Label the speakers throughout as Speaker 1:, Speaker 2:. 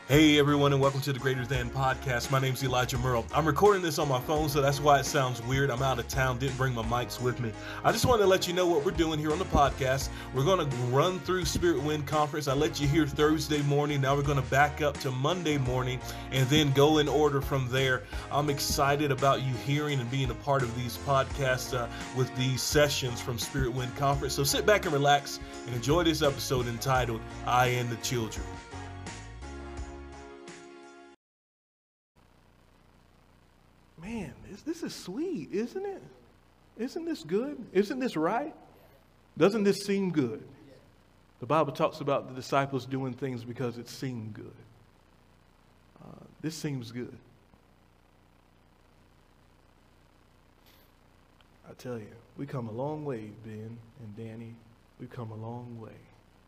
Speaker 1: Hey everyone, and welcome to the Greater Than Podcast. My name's Elijah Merle. I'm recording this on my phone, so that's why it sounds weird. I'm out of town, didn't bring my mics with me. I just wanted to let you know what we're doing here on the podcast. We're going to run through Spirit Wind Conference. I let you hear Thursday morning. Now we're going to back up to Monday morning and then go in order from there. I'm excited about you hearing and being a part of these podcasts with these sessions from Spirit Wind Conference. So sit back and relax and enjoy this episode entitled, I and the Children. Man, this is sweet, isn't it? Isn't this good? Isn't this right? Doesn't this seem good? The Bible talks about the disciples doing things because it seemed good. This seems good. I tell you, we come a long way, Ben and Danny. We've come a long way.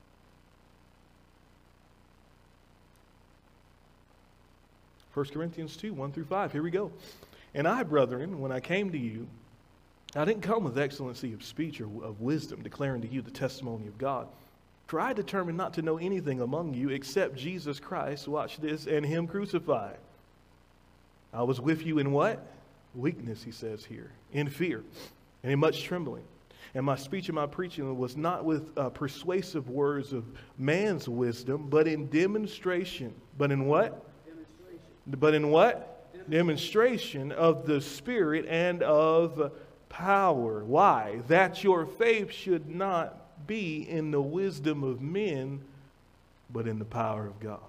Speaker 1: 1 Corinthians 2, 1 through 5. Here we go. And I, brethren, when I came to you, I didn't come with excellency of speech or of wisdom, declaring to you the testimony of God. For I determined not to know anything among you except Jesus Christ, watch this, and him crucified. I was with you in what? Weakness, he says here, in fear, and in much trembling. And my speech and my preaching was not with persuasive words of man's wisdom, but in demonstration. But in what? But in what? Demonstration of the Spirit and of power. Why? That your faith should not be in the wisdom of men, but in the power of God.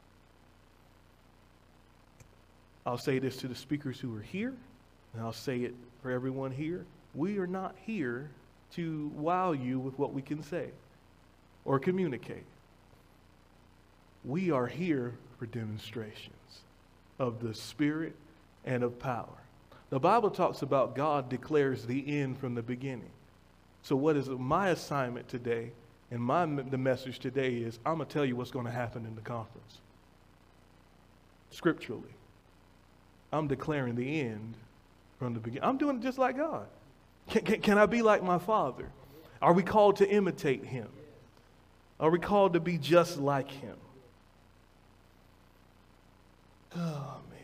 Speaker 1: I'll say this to the speakers who are here, and I'll say it for everyone here. We are not here to wow you with what we can say or communicate. We are here for demonstrations of the Spirit and of power. The Bible talks about God declares the end from the beginning. So what is my assignment today and the message today is I'm going to tell you what's going to happen in the conference. Scripturally. I'm declaring the end from the beginning. I'm doing it just like God. Can I be like my Father? Are we called to imitate him? Are we called to be just like him? Oh, man.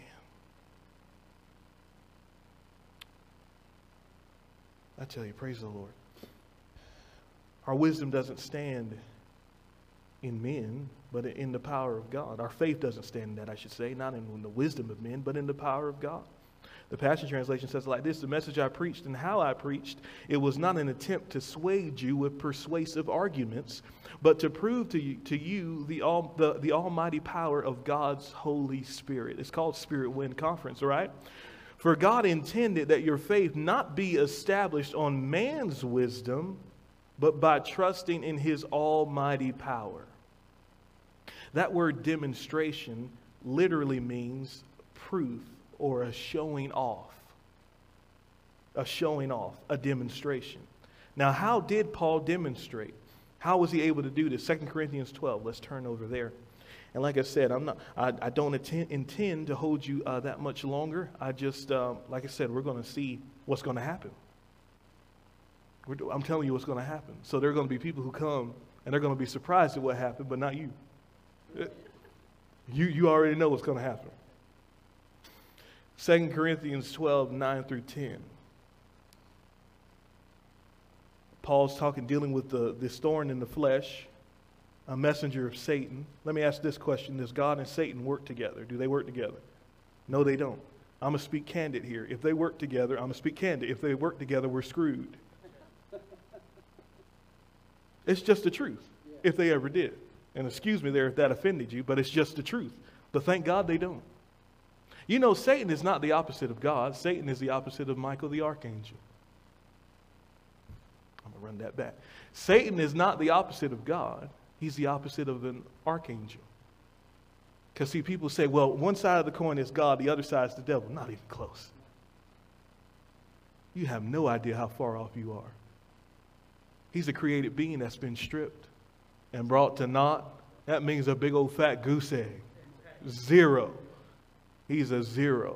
Speaker 1: I tell you, praise the Lord. Our wisdom doesn't stand in men, but in the power of God. Our faith doesn't stand in that, I should say, not in the wisdom of men, but in the power of God. The Passion Translation says it like this: the message I preached and how I preached, it was not an attempt to sway you with persuasive arguments, but to prove to you the almighty power of God's Holy Spirit. It's called Spirit Wind Conference, right? For God intended that your faith not be established on man's wisdom, but by trusting in his almighty power. That word demonstration literally means proof or a showing off. A showing off, a demonstration. Now, how did Paul demonstrate? How was he able to do this? 2 Corinthians 12. Let's turn over there. And like I said, I don't intend to hold you that much longer. I just, like I said, we're going to see what's going to happen. I'm telling you what's going to happen. So there are going to be people who come and they're going to be surprised at what happened, but not you. You already know what's going to happen. 2 Corinthians 12, 9 through 10. Paul's dealing with this thorn in the flesh, a messenger of Satan. Let me ask this question. Does God and Satan work together? Do they work together? No, they don't. I'm going to speak candid here. If they work together, I'm going to speak candid. If they work together, we're screwed. It's just the truth, if they ever did. And excuse me there if that offended you, but it's just the truth. But thank God they don't. You know, Satan is not the opposite of God. Satan is the opposite of Michael the archangel. I'm going to run that back. Satan is not the opposite of God. He's the opposite of an archangel. Because see, people say, well, one side of the coin is God, the other side is the devil. Not even close. You have no idea how far off you are. He's a created being that's been stripped and brought to naught. That means a big old fat goose egg. Zero. He's a zero.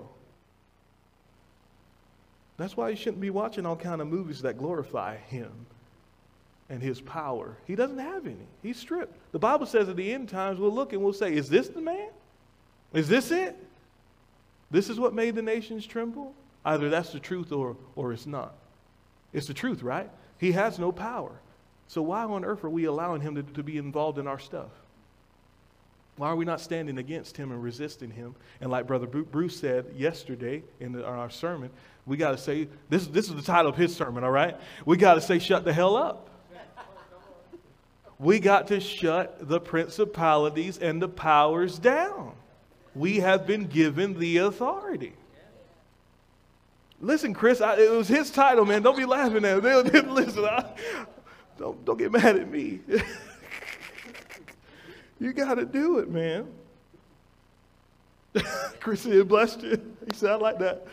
Speaker 1: That's why you shouldn't be watching all kind of movies that glorify him and his power. He doesn't have any. He's stripped. The Bible says at the end times we'll look and we'll say, is this the man? Is this it? This is what made the nations tremble? Either that's the truth or it's not. It's the truth, right? He has no power. So why on earth are we allowing him to be involved in our stuff? Why are we not standing against him and resisting him? And like Brother Bruce said yesterday in our sermon, we got to say, this is the title of his sermon, all right? We got to say, shut the hell up. We got to shut the principalities and the powers down. We have been given the authority. Listen, Chris, it was his title, man. Don't be laughing at him. Listen, don't get mad at me. You got to do it, man. Chris said, blessed you. He said, I like that.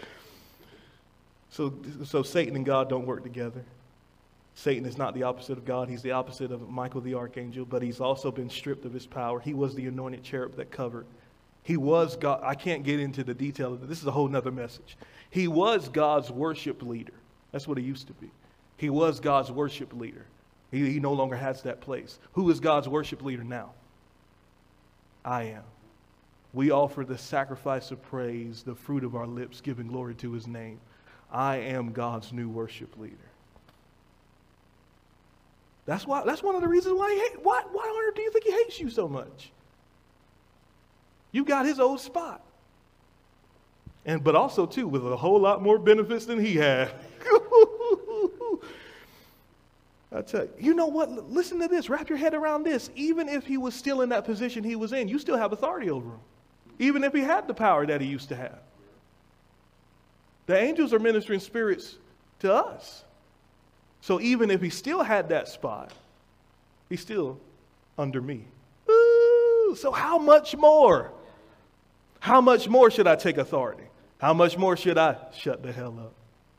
Speaker 1: So Satan and God don't work together. Satan is not the opposite of God. He's the opposite of Michael the archangel, but he's also been stripped of his power. He was the anointed cherub that covered. He was God. I can't get into the detail of it. This is a whole nother message. He was God's worship leader. That's what he used to be. He was God's worship leader. He no longer has that place. Who is God's worship leader now? I am. We offer the sacrifice of praise, the fruit of our lips, giving glory to his name. I am God's new worship leader. That's one of the reasons why he hates. Why on earth do you think he hates you so much? You got his old spot. But also too, with a whole lot more benefits than he had. I tell you, you know what? Listen to this. Wrap your head around this. Even if he was still in that position he was in, you still have authority over him. Even if he had the power that he used to have. The angels are ministering spirits to us. So even if he still had that spot, he's still under me. Ooh, so how much more? How much more should I take authority? How much more should I shut the hell up?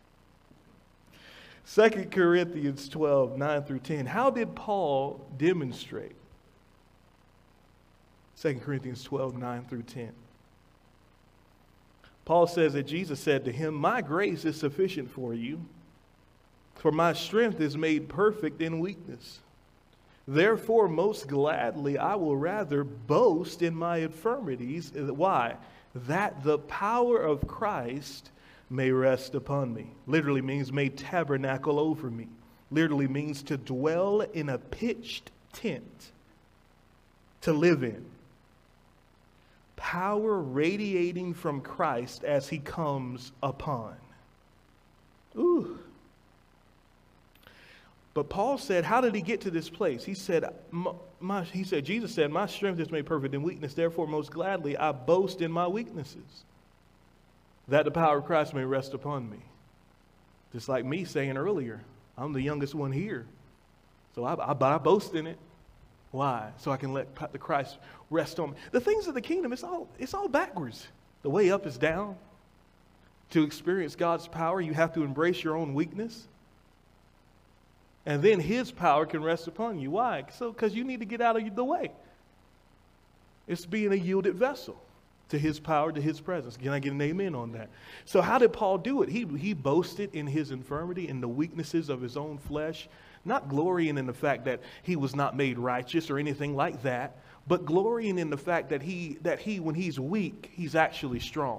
Speaker 1: 2 Corinthians 12, 9 through 10. How did Paul demonstrate? 2 Corinthians 12, 9 through 10. Paul says that Jesus said to him, my grace is sufficient for you, for my strength is made perfect in weakness. Therefore, most gladly, I will rather boast in my infirmities. Why? That the power of Christ may rest upon me. Literally means may tabernacle over me. Literally means to dwell in a pitched tent, to live in. Power radiating from Christ as he comes upon. Ooh. But Paul said, how did he get to this place? He said, Jesus said, my strength is made perfect in weakness. Therefore, most gladly, I boast in my weaknesses, that the power of Christ may rest upon me. Just like me saying earlier, I'm the youngest one here. So I boast in it. Why? So I can let the Christ rest on me. The things of the kingdom, it's all backwards. The way up is down. To experience God's power, you have to embrace your own weakness. And then his power can rest upon you. Why? Because you need to get out of the way. It's being a yielded vessel to his power, to his presence. Can I get an amen on that? So how did Paul do it? He boasted in his infirmity, in the weaknesses of his own flesh, not glorying in the fact that he was not made righteous or anything like that, but glorying in the fact that he when he's weak, he's actually strong.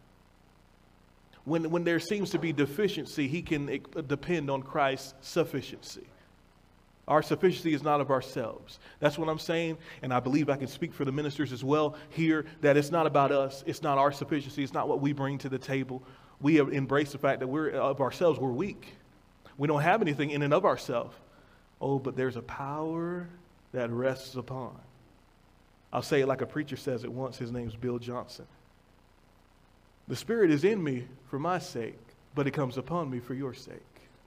Speaker 1: When there seems to be deficiency, he can depend on Christ's sufficiency. Our sufficiency is not of ourselves. That's what I'm saying, and I believe I can speak for the ministers as well here, that it's not about us. It's not our sufficiency. It's not what we bring to the table. We have embraced the fact that we're weak. We don't have anything in and of ourselves. Oh, but there's a power that rests upon. I'll say it like a preacher says it once. His name's Bill Johnson. The Spirit is in me for my sake, but it comes upon me for your sake.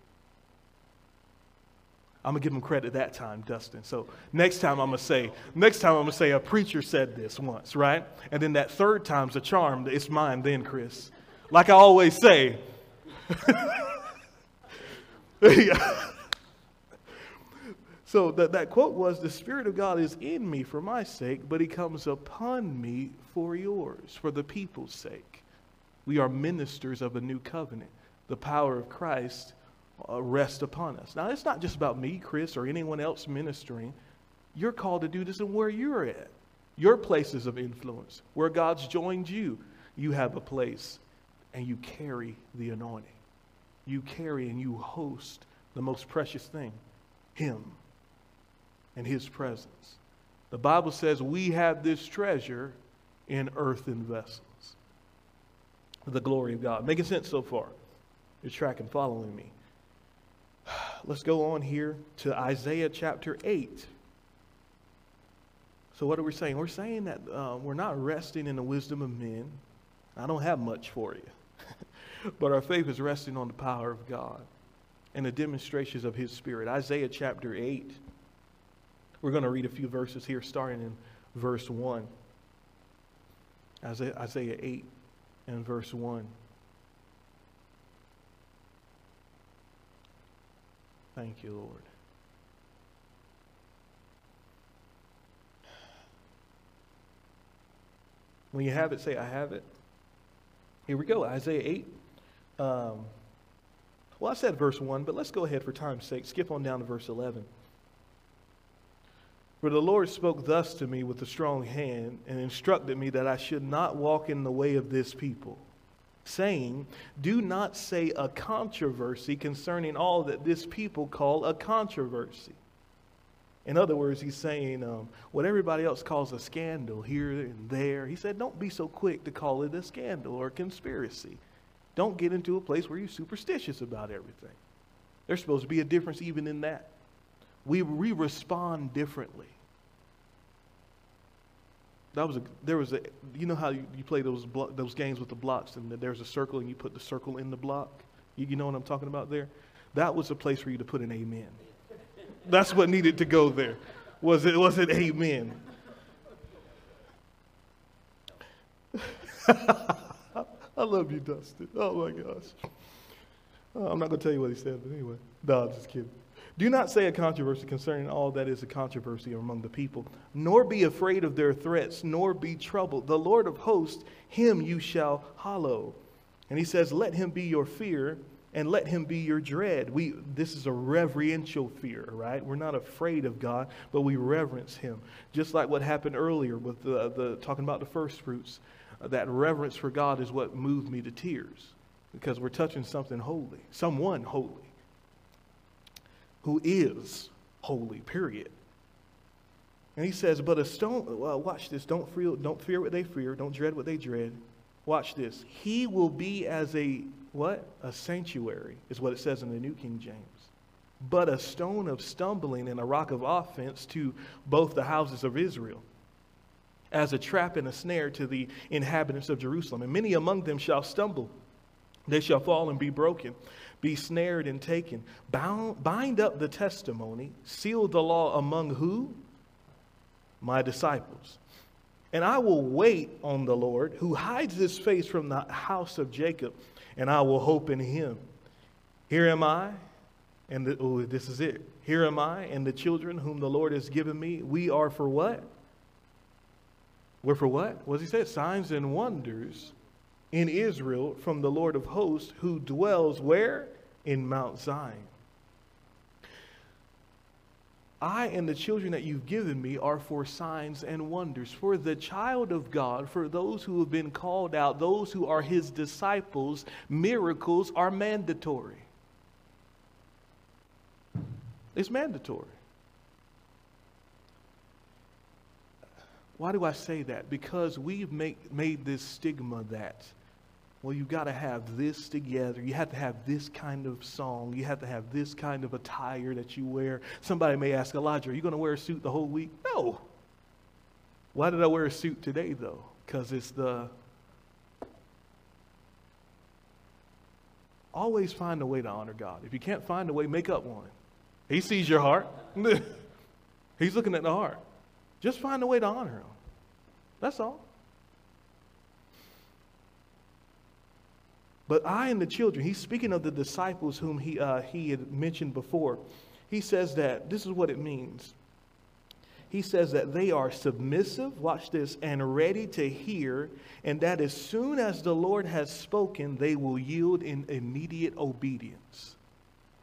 Speaker 1: I'm going to give him credit that time, Dustin. So next time I'm going to say a preacher said this once, right? And then that third time's a charm. It's mine then, Chris. Like I always say. So that quote was, the Spirit of God is in me for my sake, but he comes upon me for yours, for the people's sake. We are ministers of a new covenant. The power of Christ rests upon us. Now, it's not just about me, Chris, or anyone else ministering. You're called to do this and where you're at. Your places of influence, where God's joined you, you have a place and you carry the anointing. You carry and you host the most precious thing, Him and His presence. The Bible says we have this treasure in earthen vessels. For the glory of God. Making sense so far? You're tracking, following me. Let's go on here to Isaiah chapter 8. So what are we saying? We're saying that we're not resting in the wisdom of men. I don't have much for you. But our faith is resting on the power of God and the demonstrations of His Spirit. Isaiah chapter 8. We're going to read a few verses here starting in verse 1. Isaiah 8 and verse 1. Thank you, Lord. When you have it, say, I have it. Here we go, Isaiah 8. Well, I said verse 1, but let's go ahead for time's sake. Skip on down to verse 11. For the Lord spoke thus to me with a strong hand and instructed me that I should not walk in the way of this people, saying, do not say a controversy concerning all that this people call a controversy. In other words, he's saying what everybody else calls a scandal here and there. He said, don't be so quick to call it a scandal or a conspiracy. Don't get into a place where you're superstitious about everything. There's supposed to be a difference even in that. We respond differently. You know how you play those games with the blocks and there's a circle and you put the circle in the block? You know what I'm talking about there? That was a place for you to put an amen. That's what needed to go there. Was it amen? I love you, Dustin. Oh my gosh. I'm not going to tell you what he said, but anyway. No, I'm just kidding. Do not say a controversy concerning all that is a controversy among the people, nor be afraid of their threats, nor be troubled. The Lord of hosts, Him you shall hallow. And he says, let Him be your fear, and let Him be your dread. This is a reverential fear, right? We're not afraid of God, but we reverence Him. Just like what happened earlier with the talking about the first fruits. That reverence for God is what moved me to tears, because we're touching something holy, someone holy, who is holy, period. And he says, but a stone, watch this, don't fear what they fear, don't dread what they dread. Watch this. He will be as a, what? A sanctuary, is what it says in the New King James. But a stone of stumbling and a rock of offense to both the houses of Israel, as a trap and a snare to the inhabitants of Jerusalem. And many among them shall stumble. They shall fall and be broken, be snared and taken. Bind up the testimony, seal the law among who? My disciples. And I will wait on the Lord, who hides His face from the house of Jacob, and I will hope in Him. Here am I, and this is it. Here am I, and the children whom the Lord has given me. We are for what? We're for what? What does he say? Signs and wonders in Israel from the Lord of hosts, who dwells where? In Mount Zion. I and the children that you've given me are for signs and wonders. For the child of God, for those who have been called out, those who are His disciples, miracles are mandatory. It's mandatory. Why do I say that? Because we've made this stigma that, well, you've got to have this together. You have to have this kind of song. You have to have this kind of attire that you wear. Somebody may ask, Elijah, are you going to wear a suit the whole week? No. Why did I wear a suit today, though? Because it's always find a way to honor God. If you can't find a way, make up one. He sees your heart. He's looking at the heart. Just find a way to honor Him. That's all. But I and the children, he's speaking of the disciples whom he had mentioned before. He says that, this is what it means. He says that they are submissive, watch this, and ready to hear, and that as soon as the Lord has spoken, they will yield in immediate obedience.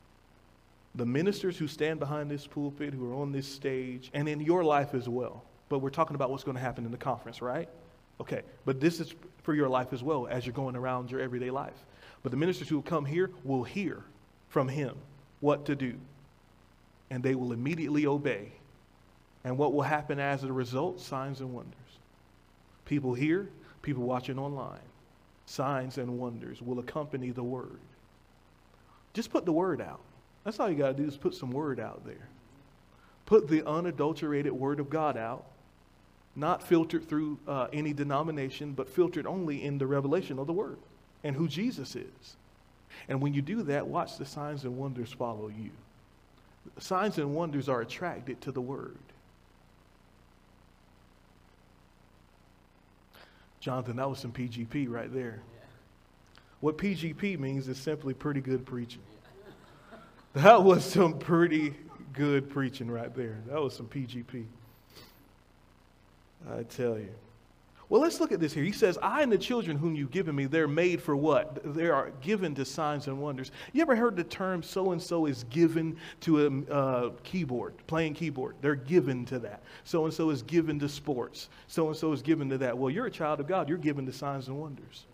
Speaker 1: The ministers who stand behind this pulpit, who are on this stage, and in your life as well. but we're talking about what's going to happen in the conference, right? Okay, but this is for your life as well as you're going around your everyday life. But the ministers who will come here will hear from him what to do, and they will immediately obey. And what will happen as a result? Signs and wonders. People here, people watching online. Signs and wonders will accompany the word. Just put the word out. That's all you got to do is put some word out there. Put the unadulterated word of God out, not filtered through any denomination, but filtered only in the revelation of the word and who Jesus is. And when you do that, watch the signs and wonders follow you. Signs and wonders are attracted to the word. Jonathan, that was some PGP right there. What PGP means is simply pretty good preaching. That was some pretty good preaching right there. That was some PGP. I tell you. Well, let's look at this here. He says, I and the children whom you've given me, they're made for what? They are given to signs and wonders. You ever heard the term so-and-so is given to a keyboard, playing keyboard? They're given to that. So-and-so is given to sports. So-and-so is given to that. Well, you're a child of God. You're given to signs and wonders.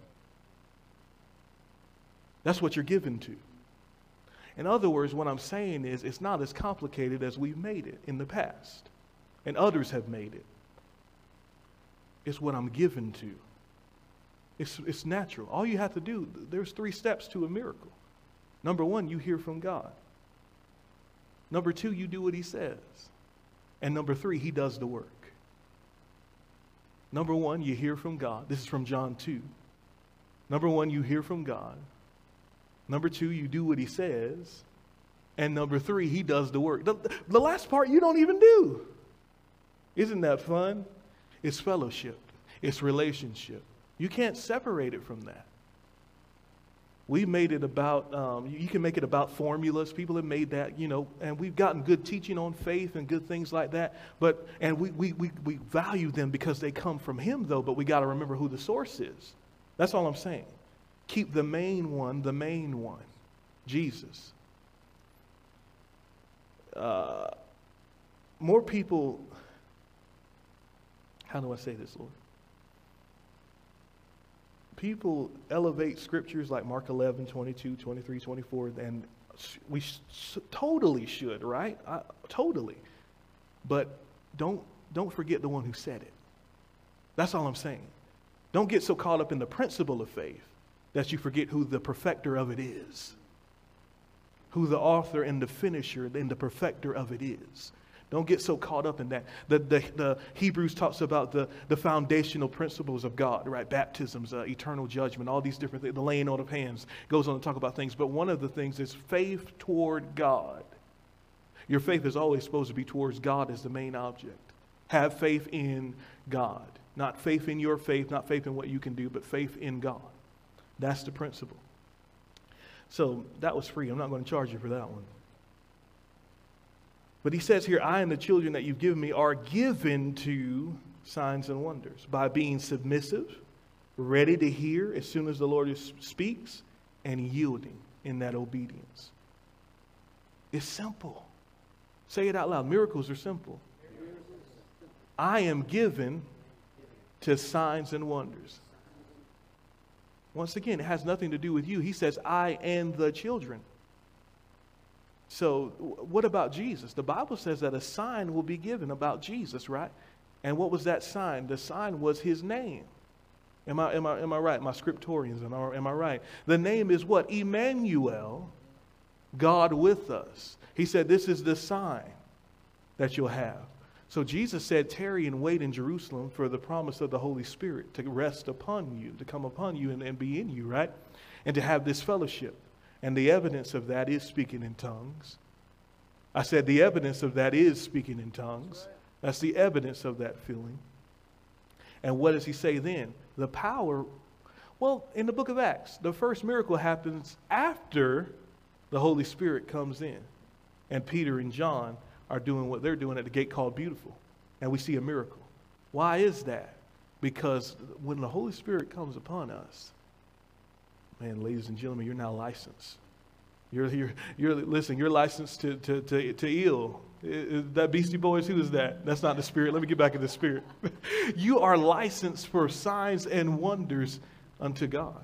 Speaker 1: That's what you're given to. In other words, what I'm saying is it's not as complicated as we've made it in the past, and others have made it. It's what I'm given to. It's natural. All you have to do, there's 3 steps to a miracle. Number 1, you hear from God. Number 2, you do what he says. And number 3, he does the work. Number 1, you hear from God. This is from John 2. Number 1, you hear from God. Number 2, you do what he says. And number 3, he does the work. The last part you don't even do. Isn't that fun? It's fellowship. It's relationship. You can't separate it from that. We made it about, you can make it about formulas. People have made that, and we've gotten good teaching on faith and good things like that. And we value them because they come from him, though, but we got to remember who the source is. That's all I'm saying. Keep the main one, Jesus. More people, how do I say this, Lord? People elevate scriptures like Mark 11, 22, 23, 24, and we totally should, right? Totally. But don't forget the one who said it. That's all I'm saying. Don't get so caught up in the principle of faith that you forget who the perfecter of it is, who the author and the finisher and the perfecter of it is. Don't get so caught up in that. The Hebrews talks about the foundational principles of God, right? Baptisms, eternal judgment, all these different things. The laying on of hands goes on to talk about things. But one of the things is faith toward God. Your faith is always supposed to be towards God as the main object. Have faith in God. Not faith in your faith, not faith in what you can do, but faith in God. That's the principle. So that was free. I'm not going to charge you for that one. But he says here, I and the children that you've given me are given to signs and wonders by being submissive, ready to hear as soon as the Lord speaks, and yielding in that obedience. It's simple. Say it out loud. Miracles are simple. I am given to signs and wonders. Once again, it has nothing to do with you. He says, I and the children. So what about Jesus? The Bible says that a sign will be given about Jesus, right? And what was that sign? The sign was his name. Am I right? My scriptorians, am I right? The name is what? Emmanuel, God with us. He said, this is the sign that you'll have. So Jesus said, tarry and wait in Jerusalem for the promise of the Holy Spirit to rest upon you, to come upon you and be in you, right? And to have this fellowship. And the evidence of that is speaking in tongues. I said the evidence of that is speaking in tongues. That's the evidence of that feeling. And what does he say then? The power, well, in the book of Acts, the first miracle happens after the Holy Spirit comes in. And Peter and John are doing what they're doing at the gate called Beautiful. And we see a miracle. Why is that? Because when the Holy Spirit comes upon us, man, ladies and gentlemen, you're now licensed. Listen, you're licensed to ill. Is that Beastie Boys? Who is that? That's not the Spirit. Let me get back in the Spirit. You are licensed for signs and wonders unto God.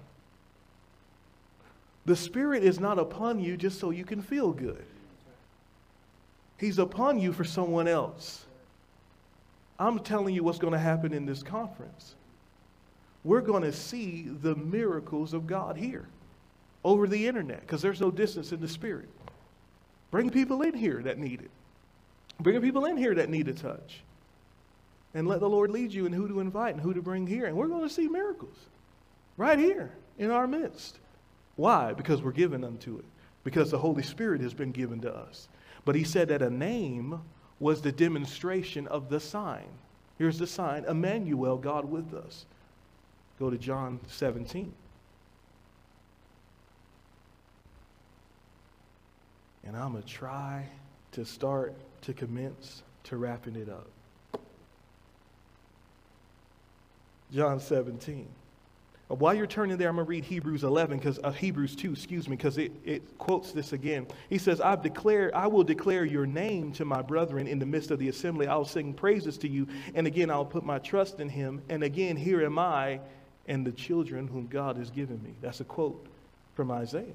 Speaker 1: The Spirit is not upon you just so you can feel good. He's upon you for someone else. I'm telling you what's going to happen in this conference. We're going to see the miracles of God here over the internet because there's no distance in the Spirit. Bring people in here that need it. Bring people in here that need a touch. And let the Lord lead you in who to invite and who to bring here. And we're going to see miracles right here in our midst. Why? Because we're given unto it. Because the Holy Spirit has been given to us. But he said that a name was the demonstration of the sign. Here's the sign, Emmanuel, God with us. Go to John 17. And I'm going to try to start to commence to wrapping it up. John 17. While you're turning there, I'm going to read Hebrews 11, Hebrews 2, because it quotes this again. He says, I will declare your name to my brethren in the midst of the assembly. I will sing praises to you. And again, I'll put my trust in him. And again, here am I and the children whom God has given me. That's a quote from Isaiah.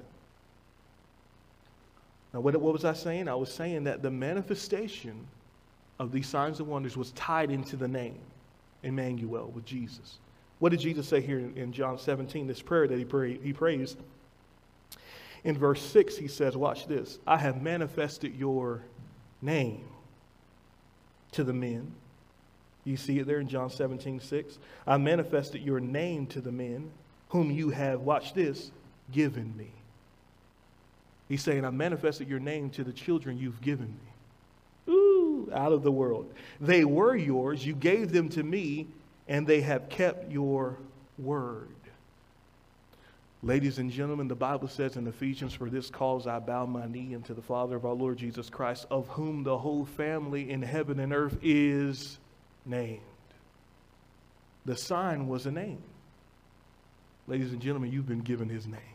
Speaker 1: Now, what was I saying? I was saying that the manifestation of these signs and wonders was tied into the name, Emmanuel, with Jesus. What did Jesus say here in John 17, this prayer that he prays? In verse 6, he says, watch this. I have manifested your name to the men. You see it there in John 17:6. I manifested your name to the men whom you have, watch this, given me. He's saying, I manifested your name to the children you've given me. Ooh, out of the world. They were yours. You gave them to me, and they have kept your word. Ladies and gentlemen, the Bible says in Ephesians, for this cause I bow my knee unto the Father of our Lord Jesus Christ, of whom the whole family in heaven and earth is named. The sign was a name. Ladies and gentlemen, you've been given his name.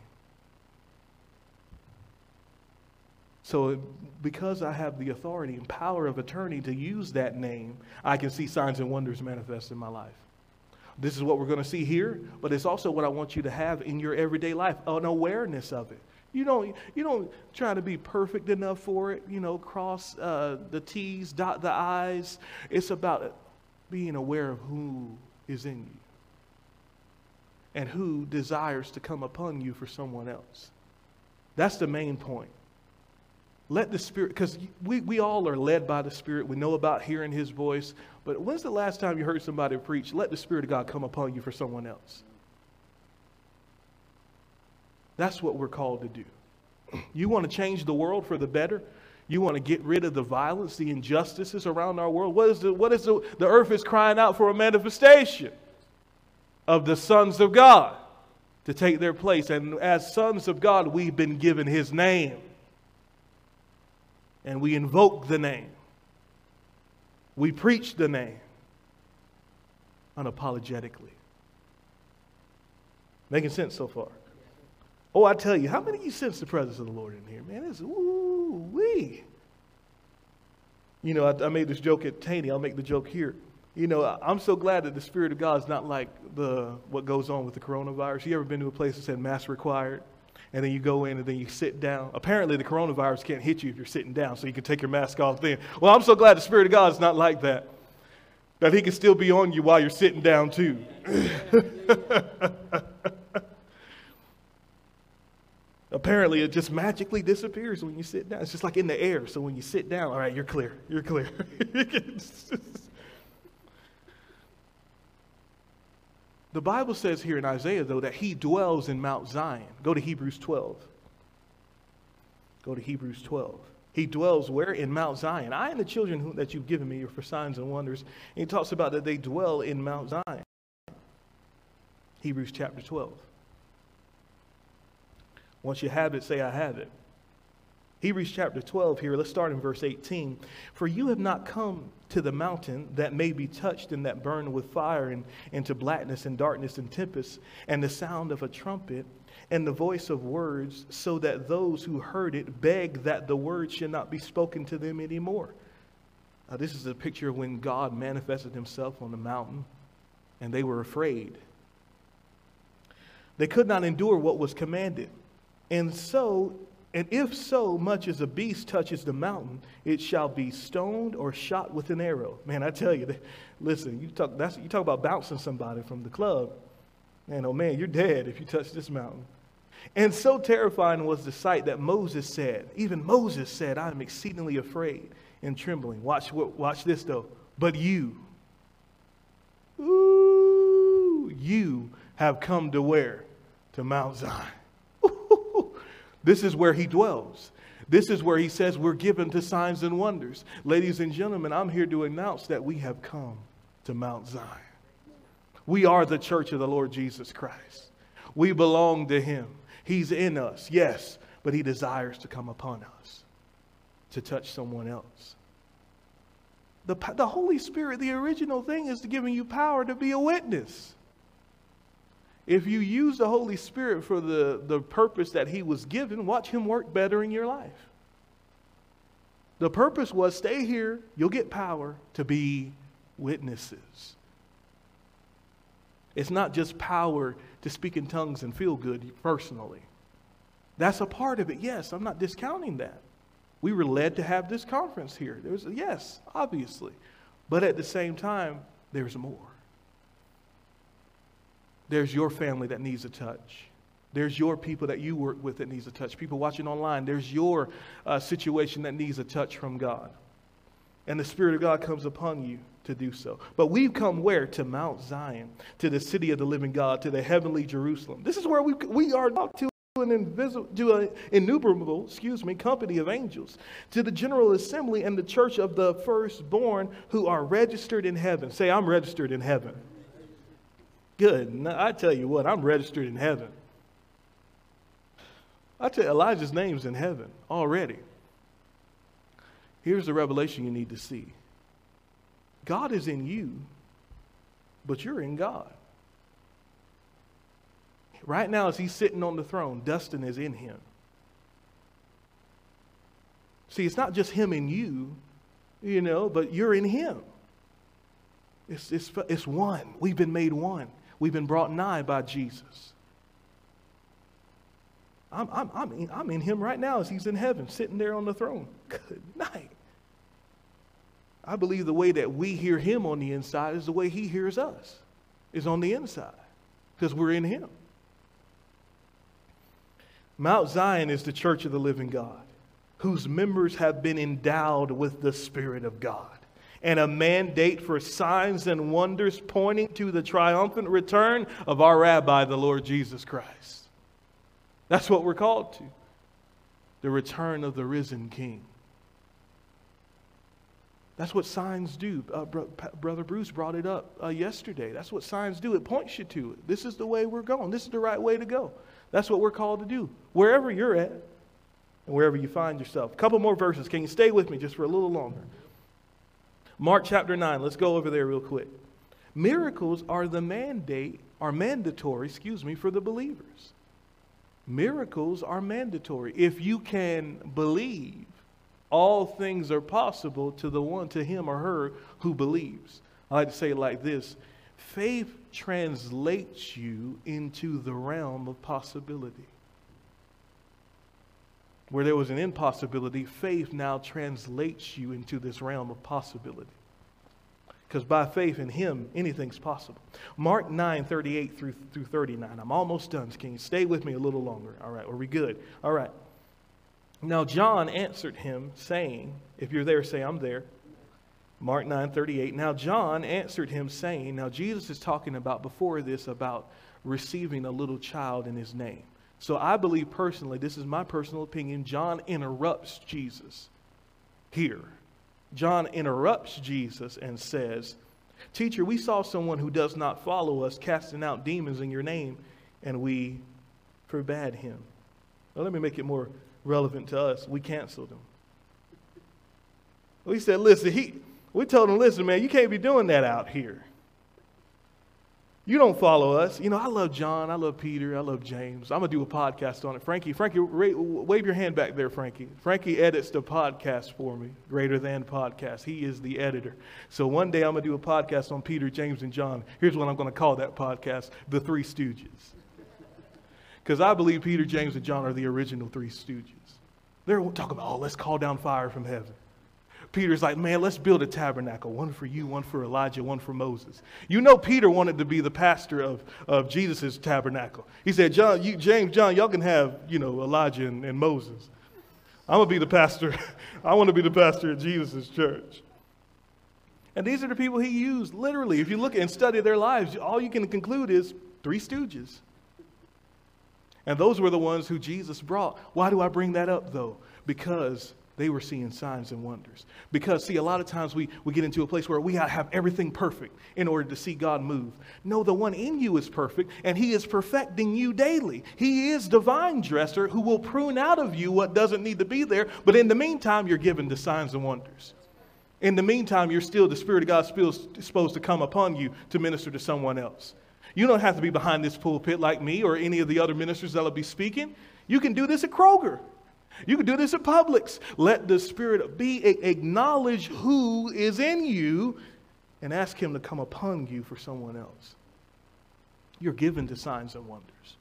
Speaker 1: So because I have the authority and power of attorney to use that name, I can see signs and wonders manifest in my life. This is what we're going to see here, but it's also what I want you to have in your everyday life, an awareness of it. You don't try to be perfect enough for it, cross the T's, dot the I's. It's about being aware of who is in you and who desires to come upon you for someone else. That's the main point. Let the Spirit, because we all are led by the Spirit. We know about hearing his voice. But when's the last time you heard somebody preach? Let the Spirit of God come upon you for someone else. That's what we're called to do. You want to change the world for the better? You want to get rid of the violence, the injustices around our world? The earth is crying out for a manifestation of the sons of God to take their place. And as sons of God, we've been given his name. And we invoke the name. We preach the name unapologetically. Making sense so far? Oh, I tell you, how many of you sense the presence of the Lord in here? Man, it's ooh-wee. I made this joke at Taney. I'll make the joke here. I'm so glad that the Spirit of God is not like what goes on with the coronavirus. You ever been to a place that said mask required? And then you go in and then you sit down. Apparently the coronavirus can't hit you if you're sitting down, so you can take your mask off then. Well, I'm so glad the Spirit of God is not like that. That he can still be on you while you're sitting down too. Apparently it just magically disappears when you sit down. It's just like in the air. So when you sit down, all right, you're clear. You're clear. The Bible says here in Isaiah, though, that he dwells in Mount Zion. Go to Hebrews 12. Go to Hebrews 12. He dwells where? In Mount Zion. I and the children that you've given me are for signs and wonders. And he talks about that they dwell in Mount Zion. Hebrews chapter 12. Once you have it, say, I have it. Hebrews chapter 12 here, let's start in verse 18. For you have not come to the mountain that may be touched and that burn with fire and into blackness and darkness and tempest and the sound of a trumpet and the voice of words, so that those who heard it beg that the word should not be spoken to them anymore. This is a picture of when God manifested himself on the mountain, and they were afraid. They could not endure what was commanded. And if so much as a beast touches the mountain, it shall be stoned or shot with an arrow. Man, I tell you, listen, you talk about bouncing somebody from the club. Man, oh man, you're dead if you touch this mountain. And so terrifying was the sight that even Moses said, I am exceedingly afraid and trembling. Watch this though. But you have come to where? To Mount Zion. This is where he dwells. This is where he says we're given to signs and wonders. Ladies and gentlemen, I'm here to announce that we have come to Mount Zion. We are the church of the Lord Jesus Christ. We belong to him. He's in us, yes, but he desires to come upon us to touch someone else. The Holy Spirit, the original thing is giving you power to be a witness. If you use the Holy Spirit for the purpose that he was given, watch him work better in your life. The purpose was stay here, you'll get power to be witnesses. It's not just power to speak in tongues and feel good personally. That's a part of it. Yes, I'm not discounting that. We were led to have this conference here. Yes, obviously. But at the same time, there's more. There's your family that needs a touch. There's your people that you work with that needs a touch. People watching online, there's your situation that needs a touch from God. And the Spirit of God comes upon you to do so. But we've come where? To Mount Zion, to the city of the living God, to the heavenly Jerusalem. This is where we are talked to an innumerable, company of angels, to the general assembly and the church of the firstborn who are registered in heaven. Say, I'm registered in heaven. Good. Now, I tell you what, I'm registered in heaven. I tell you, Elijah's name's in heaven already. Here's the revelation you need to see. God is in you, but you're in God. Right now, as he's sitting on the throne, Dustin is in him. See, it's not just him and you, but you're in him. It's one. We've been made one. We've been brought nigh by Jesus. I'm in him right now as he's in heaven, sitting there on the throne. Good night. I believe the way that we hear him on the inside is the way he hears us, is on the inside, because we're in him. Mount Zion is the church of the living God, whose members have been endowed with the Spirit of God, and a mandate for signs and wonders pointing to the triumphant return of our Rabbi, the Lord Jesus Christ. That's what we're called to. The return of the risen King. That's what signs do. Brother Bruce brought it up yesterday. That's what signs do. It points you to it. This is the way we're going. This is the right way to go. That's what we're called to do. Wherever you're at and wherever you find yourself. A couple more verses. Can you stay with me just for a little longer? Mark chapter 9. Let's go over there real quick. Miracles are mandatory, for the believers. Miracles are mandatory. If you can believe, all things are possible to him or her who believes. I like to say it like this. Faith translates you into the realm of possibility. Where there was an impossibility, faith now translates you into this realm of possibility. Because by faith in him, anything's possible. Mark 9:38 through 39. I'm almost done. Can you stay with me a little longer? All right, are we good? All right. Now John answered him, saying, if you're there, say, I'm there. Mark 9:38. Now John answered him, saying, now Jesus is talking about before this about receiving a little child in his name. So I believe personally, this is my personal opinion, John interrupts Jesus here. John interrupts Jesus and says, teacher, we saw someone who does not follow us casting out demons in your name, and we forbade him. Well, let me make it more relevant to us. We canceled him. We said, listen, we told him, listen, man, you can't be doing that out here. You don't follow us. You know, I love John. I love Peter. I love James. I'm going to do a podcast on it. Frankie, wave your hand back there, Frankie. Frankie edits the podcast for me, Greater Than Podcast. He is the editor. So one day I'm going to do a podcast on Peter, James, and John. Here's what I'm going to call that podcast, The Three Stooges. Because I believe Peter, James, and John are the original Three Stooges. They're talking about, let's call down fire from heaven. Peter's like, man, let's build a tabernacle. One for you, one for Elijah, one for Moses. You know, Peter wanted to be the pastor of Jesus' tabernacle. He said, James, John, y'all can have, Elijah and Moses. I'm going to be the pastor. I want to be the pastor of Jesus' church. And these are the people he used, literally. If you look and study their lives, all you can conclude is Three Stooges. And those were the ones who Jesus brought. Why do I bring that up, though? Because they were seeing signs and wonders. Because, see, a lot of times we get into a place where we gotta have everything perfect in order to see God move. No, the one in you is perfect, and he is perfecting you daily. He is the vine dresser who will prune out of you what doesn't need to be there. But in the meantime, you're given the signs and wonders. In the meantime, the Spirit of God is supposed to come upon you to minister to someone else. You don't have to be behind this pulpit like me or any of the other ministers that will be speaking. You can do this at Kroger. You can do this at Publix. Let the Spirit acknowledge who is in you and ask him to come upon you for someone else. You're given to signs and wonders.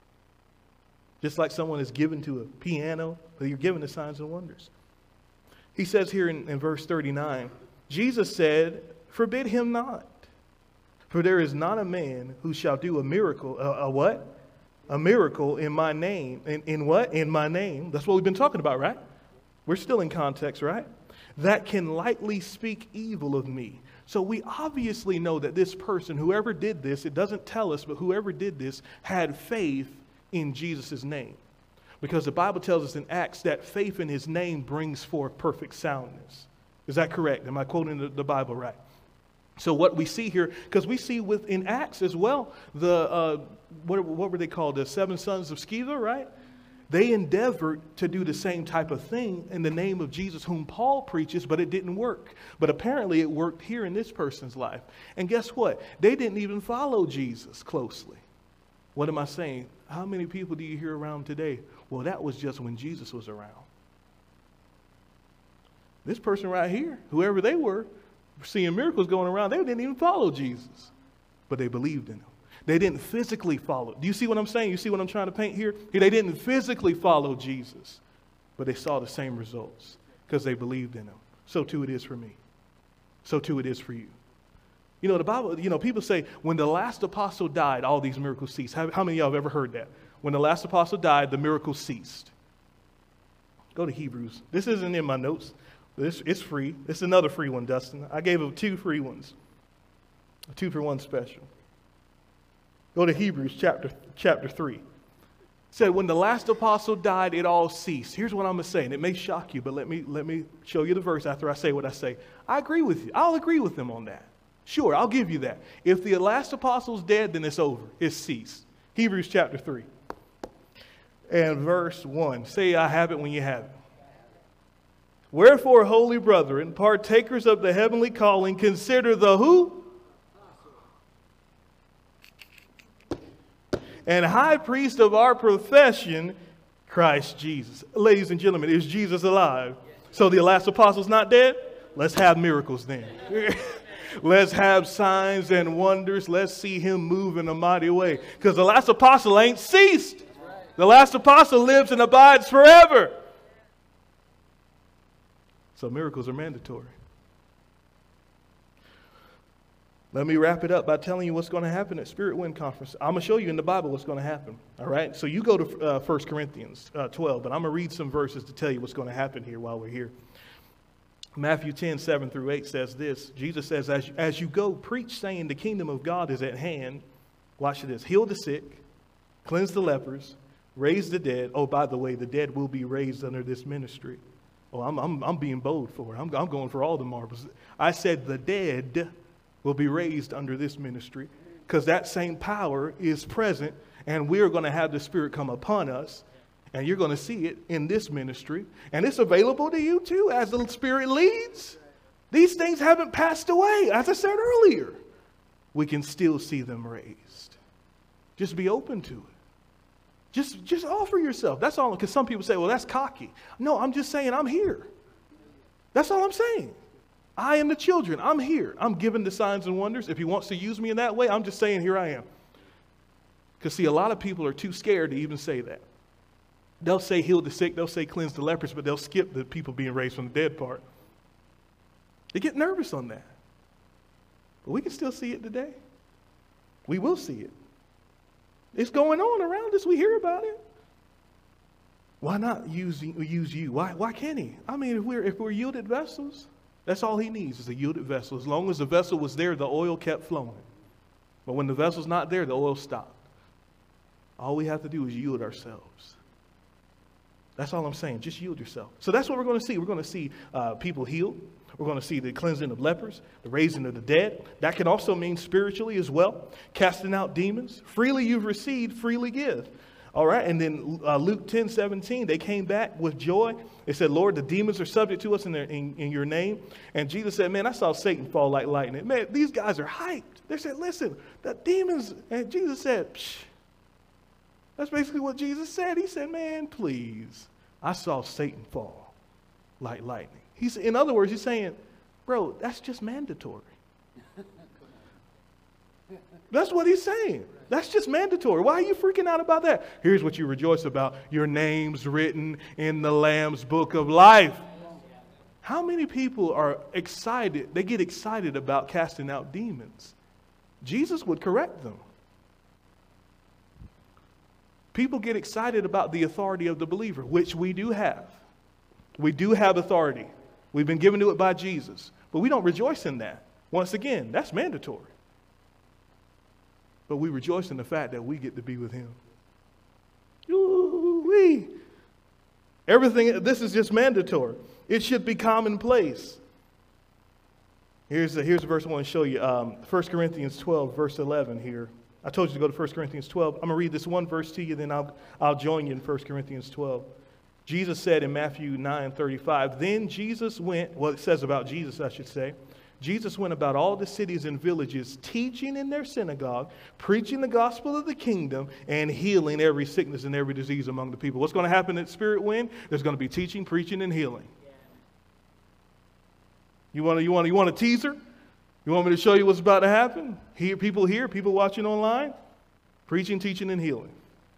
Speaker 1: Just like someone is given to a piano, but you're given to signs and wonders. He says here in verse 39, Jesus said, forbid him not. For there is not a man who shall do a miracle, a what? A miracle in my name. In what? In my name. That's what we've been talking about, right? We're still in context, right? That can lightly speak evil of me. So we obviously know that this person, whoever did this, it doesn't tell us, but whoever did this had faith in Jesus' name. Because the Bible tells us in Acts that faith in his name brings forth perfect soundness. Is that correct? Am I quoting the Bible right? So what we see here, because we see in Acts as well, what were they called? The 7 sons of Sceva, right? They endeavored to do the same type of thing in the name of Jesus, whom Paul preaches, but it didn't work. But apparently it worked here in this person's life. And guess what? They didn't even follow Jesus closely. What am I saying? How many people do you hear around today? Well, that was just when Jesus was around. This person right here, whoever they were, seeing miracles going around, they didn't even follow Jesus, but they believed in him. They didn't physically follow. Do you see what I'm saying? You see what I'm trying to paint here? They didn't physically follow Jesus, but they saw the same results because they believed in him. So too it is for me. So too it is for you. You know, the Bible, people say when the last apostle died, all these miracles ceased. How many of y'all have ever heard that? When the last apostle died, the miracles ceased. Go to Hebrews. This isn't in my notes. It's free. It's another free one, Dustin. I gave him 2 free ones. A 2-for-1 special. Go to Hebrews chapter 3. It said, when the last apostle died, it all ceased. Here's what I'm going to say, and it may shock you, but let me show you the verse after I say what I say. I agree with you. I'll agree with them on that. Sure, I'll give you that. If the last apostle's dead, then it's over. It's ceased. Hebrews chapter 3 and verse 1. Say, I have it when you have it. Wherefore, holy brethren, partakers of the heavenly calling, consider the who? And high priest of our profession, Christ Jesus. Ladies and gentlemen, is Jesus alive? So the last apostle's not dead? Let's have miracles then. Let's have signs and wonders. Let's see him move in a mighty way. Because the last apostle ain't ceased. The last apostle lives and abides forever. So miracles are mandatory. Let me wrap it up by telling you what's going to happen at Spirit Wind Conference. I'm going to show you in the Bible what's going to happen. All right? So you go to 1 Corinthians 12, but I'm going to read some verses to tell you what's going to happen here while we're here. Matthew 10, 7 through 8 says this. Jesus says, as you go, preach, saying the kingdom of God is at hand. Watch this. Heal the sick, cleanse the lepers, raise the dead. Oh, by the way, the dead will be raised under this ministry. Oh, I'm being bold for it. I'm going for all the marbles. I said the dead will be raised under this ministry because that same power is present, and we're going to have the Spirit come upon us, and you're going to see it in this ministry, and it's available to you too as the Spirit leads. These things haven't passed away, as I said earlier. we can still see them raised. Just be open to it. Just offer yourself. That's all. Because some people say, well, that's cocky. No, I'm just saying I'm here. That's all I'm saying. I and the children, I'm here. I'm giving the signs and wonders. If he wants to use me in that way, I'm just saying here I am. Because see, a lot of people are too scared to even say that. They'll say heal the sick, they'll say cleanse the lepers, but they'll skip the people being raised from the dead part. They get nervous on that. But we can still see it today. We will see it. It's going on around us. We hear about it. Why not use you? Why can't he? I mean, if we're yielded vessels, that's all he needs is a yielded vessel. As long as the vessel was there, the oil kept flowing. But when the vessel's not there, the oil stopped. All we have to do is yield ourselves. That's all I'm saying. Just yield yourself. So that's what we're going to see. We're going to see people healed. We're going to see the cleansing of lepers, the raising of the dead. That can also mean spiritually as well. Casting out demons. Freely you've received, freely give. All right. And then Luke 10:17, they came back with joy. They said, Lord, the demons are subject to us in your name. And Jesus said, man, I saw Satan fall like lightning. Man, these guys are hyped. They said, listen, the demons. And Jesus said, psh. That's basically what Jesus said. He said, man, please. I saw Satan fall like lightning. In other words, he's saying, bro, that's just mandatory. That's what he's saying. That's just mandatory. Why are you freaking out about that? Here's what you rejoice about. Your name's written in the Lamb's book of life. How many people are excited? They get excited about casting out demons. Jesus would correct them. People get excited about the authority of the believer, which we do have. We do have authority. We've been given to it by Jesus. But we don't rejoice in that. Once again, that's mandatory. But we rejoice in the fact that we get to be with him. Ooh-wee. Everything, this is just mandatory. It should be commonplace. Here's a verse I want to show you. 1 Corinthians 12, verse 11 here. I told you to go to 1 Corinthians 12. I'm going to read this one verse to you, then I'll join you in 1 Corinthians 12. Jesus said in Matthew 9:35, then Jesus went, well, it says about Jesus, I should say. Jesus went about all the cities and villages, teaching in their synagogue, preaching the gospel of the kingdom, and healing every sickness and every disease among the people. What's going to happen at Spirit Wind? There's going to be teaching, preaching, and healing. You want a teaser? You want me to show you what's about to happen? People here, people watching online, preaching, teaching, and healing.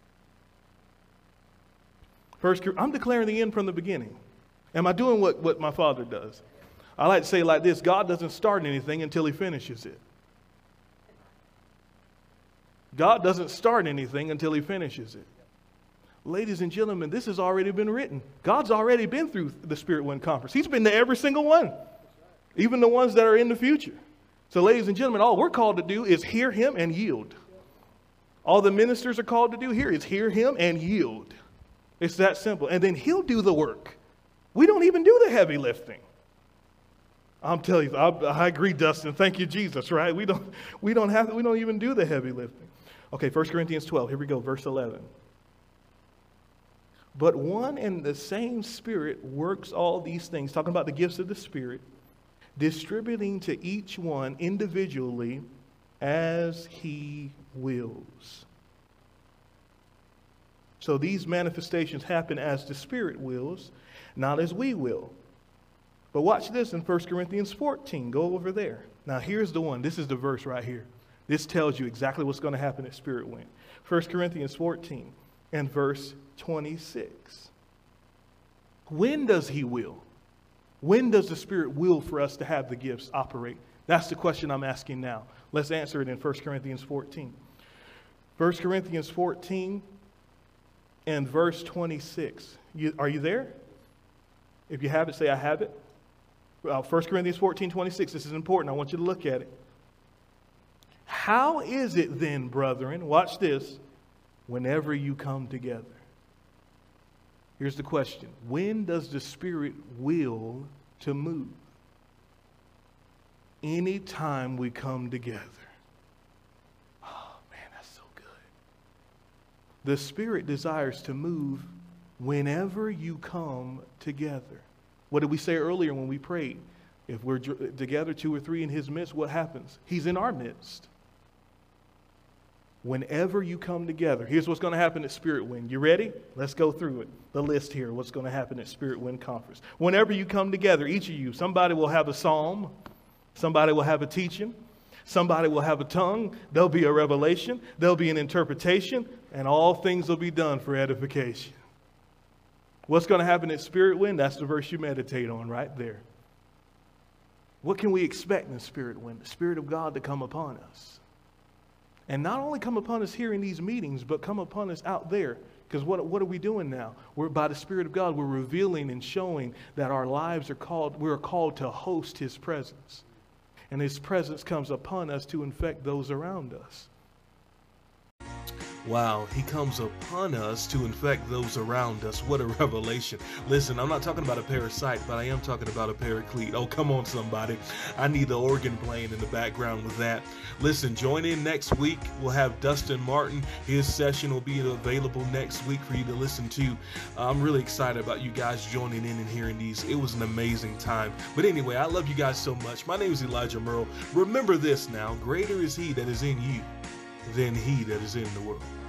Speaker 1: I'm declaring the end from the beginning. Am I doing what my Father does? I like to say it like this: God doesn't start anything until he finishes it. God doesn't start anything until he finishes it. Ladies and gentlemen, this has already been written. God's already been through the Spirit Wind Conference. He's been to every single one, even the ones that are in the future. So ladies and gentlemen, all we're called to do is hear him and yield. All the ministers are called to do here is hear him and yield. It's that simple. And then he'll do the work. We don't even do the heavy lifting. I'm telling you, I agree, Dustin. Thank you, Jesus, right? We don't even do the heavy lifting. Okay, 1 Corinthians 12, here we go, verse 11. But one and the same Spirit works all these things, talking about the gifts of the Spirit, distributing to each one individually as he wills. So these manifestations happen as the Spirit wills, not as we will. But watch this in 1 Corinthians 14. Go over there. Now here's the one. This is the verse right here. This tells you exactly what's going to happen at Spirit Wind. 1 Corinthians 14 and verse 26. When does he will? When does the Spirit will for us to have the gifts operate? That's the question I'm asking now. Let's answer it in 1 Corinthians 14. 1 Corinthians 14 and verse 26. Are you there? If you have it, say, I have it. 1 Corinthians 14, 26. This is important. I want you to look at it. How is it then, brethren, watch this, whenever you come together? Here's the question. When does the Spirit will to move? Anytime we come together. Oh, man, that's so good. The Spirit desires to move whenever you come together. What did we say earlier when we prayed? If we're together, two or three in his midst, what happens? He's in our midst. Whenever you come together, here's what's going to happen at Spirit Wind. You ready? Let's go through it. The list here, what's going to happen at Spirit Wind Conference. Whenever you come together, each of you, somebody will have a psalm, somebody will have a teaching, somebody will have a tongue, there'll be a revelation, there'll be an interpretation, and all things will be done for edification. What's going to happen at Spirit Wind? That's the verse you meditate on right there. What can we expect in Spirit Wind? The Spirit of God to come upon us. And not only come upon us here in these meetings, but come upon us out there. Because what are we doing now? We're, by the Spirit of God, we're revealing and showing that our lives we're called to host His presence. And His presence comes upon us to infect those around us. Wow, He comes upon us to infect those around us. What a revelation. Listen, I'm not talking about a parasite, but I am talking about a paraclete. Oh, come on, somebody. I need the organ playing in the background with that. Listen, join in next week. We'll have Dustin Martin. His session will be available next week for you to listen to. I'm really excited about you guys joining in and hearing these. It was an amazing time. But anyway, I love you guys so much. My name is Elijah Merle. Remember this now, greater is He that is in you than he that is in the world.